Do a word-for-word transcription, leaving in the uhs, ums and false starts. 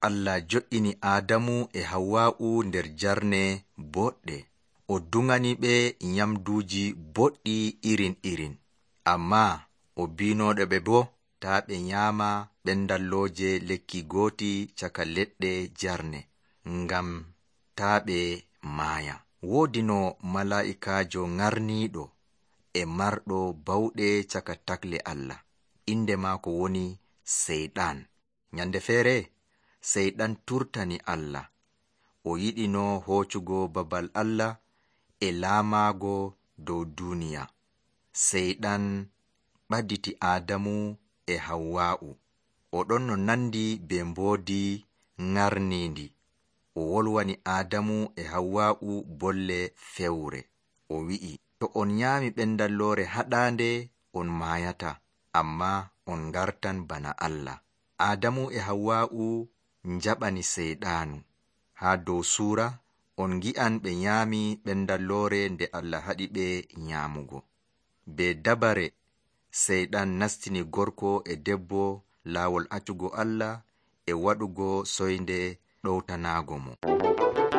Allah jo'ini Adamu e Hawwa'u nder jarne boɗɗe. O dungani ɓe nyamduji boɗɗi irin irin. Amma o binoɗo ɓe bo ta ɓe nyama ɓendalloje lekki goti caka leɗɗe jarne, ngam ta ɓe maya. Wodi no mala'ikajo ngarniɗo e marɗo bauɗe caka takle Allah. Inde mako woni Seyɗan. Nyande fere Seyɗan turtani Allah. O yiɗino hocugo babal Allah e laamago dow duniya. Seyɗan ɓaditi Adamu e Hawwa'u. O ɗon no nandi be mbodi ngarnindi. O wolwani Adamu e Hawwa'u bolle fewre. O wi'i, to on nyami ɓendallore haɗande on mayata, amma on gartan bana Allah. Adamu e Hawwa'u njaɓani Seyɗanu. Ha dow sura on gi'an ɓe nyami ɓendallore nde Allah haɗi ɓe nyamugo. Be dabare Seyɗan nastini gorko e debbo lawol accugo Allah e waɗugo soyde ɗowtanago mo.